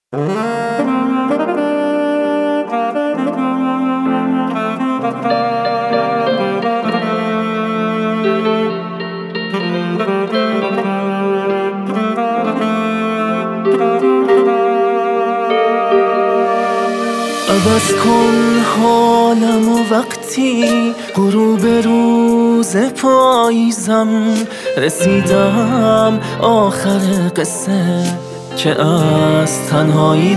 عوض کن حالم و وقتی غروب روز پاییزم رسیدم آخر قصه که از تنهایی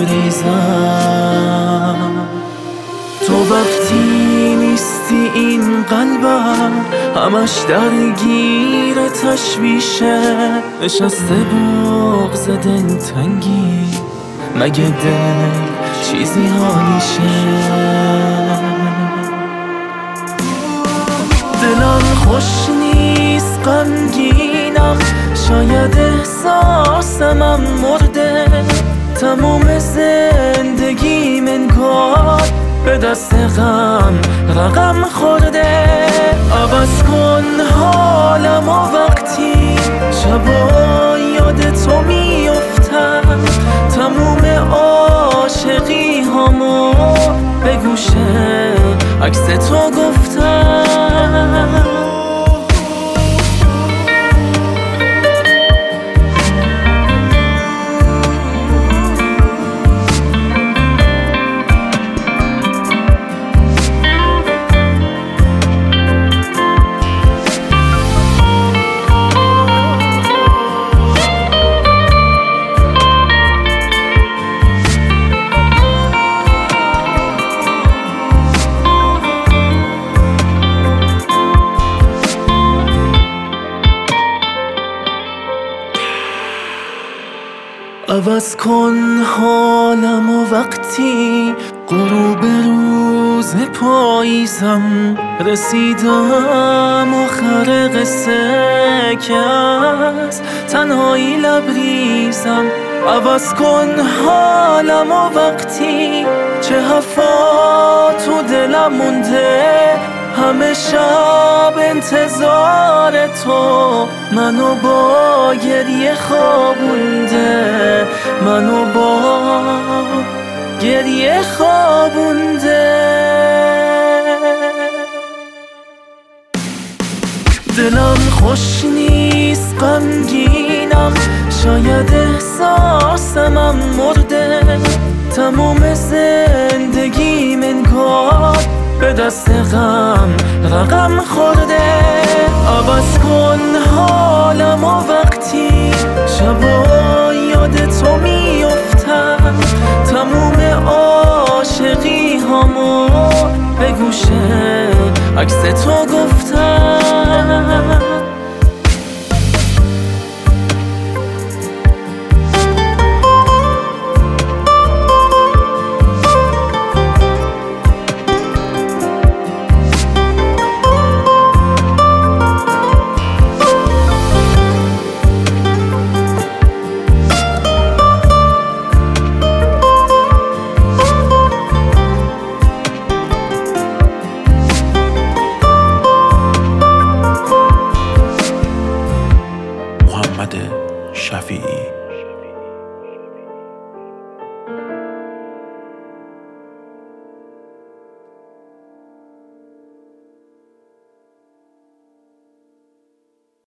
لبریزم. تو وقتی نیستی این قلبم همش درگیر تشویشه، نشسته بغض دلتنگی مگه دل چیزی حالیشه. دلم خوش نیست غمگینم، شاید احساسمم مرده، تموم زندگیم انگار به دست غم رقم خورده. عوض کن حالم و وقتی شبا یاد تو میافتم، تموم عاشقی هامو به گوشه عکس تو گفتم. عوض کن حالم و وقتی غروب روز پاییزم رسیدم آخر قصه که از تنهایی لبریزم. عوض کن حالم و وقتی چه حرفا تو دلم مونده، همه شب انتظار تو منو با گریه خوابونده، منو با گریه خوابونده. دلم خوش نیست غمگینم، شاید احساسمم مرده، تموم زندگیم انگار به دست غم رقم خورده. عوض کن حالم و وقتی شبا یاد تو میافتم، تموم عاشقی هامو به گوشه عکس تو گفتم. شفیعی